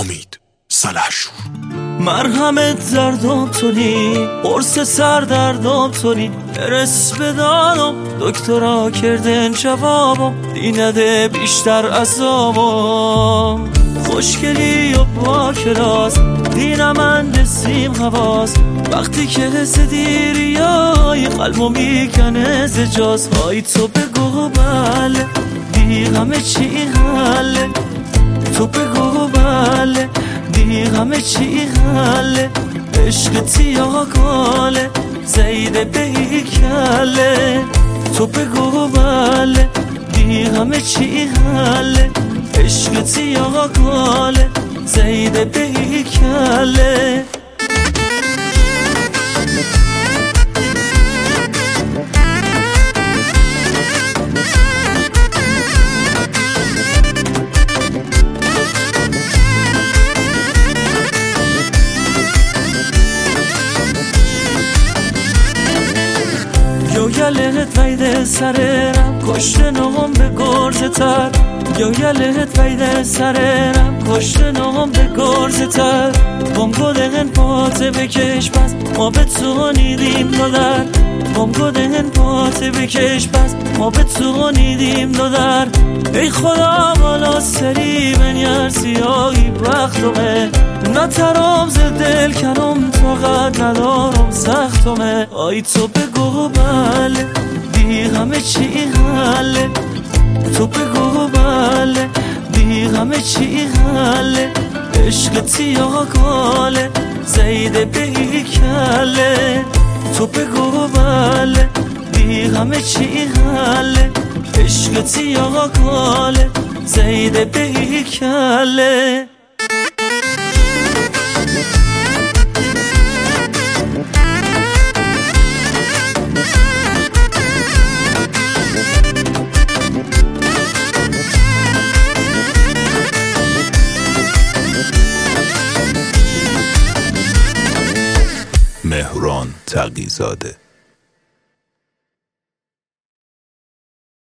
امید سلحشور. مرهمت دردم تونی، قرص سردردم تونی، برس بدانم دکترا کردن جوابم، دینده بیشتر عذابم. خوشگلی و با کلاس دینم اندسیم حواس، وقتی که زدیری های قلبو میکنه زجاز. های تو بگو بله دی همه چی حله، تو بگو بله دی همه چی حله. عشقتی یا گاله زیده بهی کله، تو بگو بله دی همه چی حله. عشقتی یا گاله زیده بهی کله. یلت ویده سرم کشته نام به گرزه تر، یلت ویده سرم کشته نام به گرزه تر. بمگو دهن پاته بکش پس ما به تو نیدیم دادر، بمگو دهن پاته بکش پس ما به تو نیدیم دادر. ای خدا بالا سری بنیر سیاهی بختمه، نترام ز دل کنم طاقت ندارم سختمه. آی تو بگو بله دی همه چی حله، تو بگو بله دی همه چی حله. عشقتی یا گاله زیده بهی کله، تو بگو بله دی همه چی حله. عشقتی یا گاله زیده بهی کله. مهران تقی‌زاده.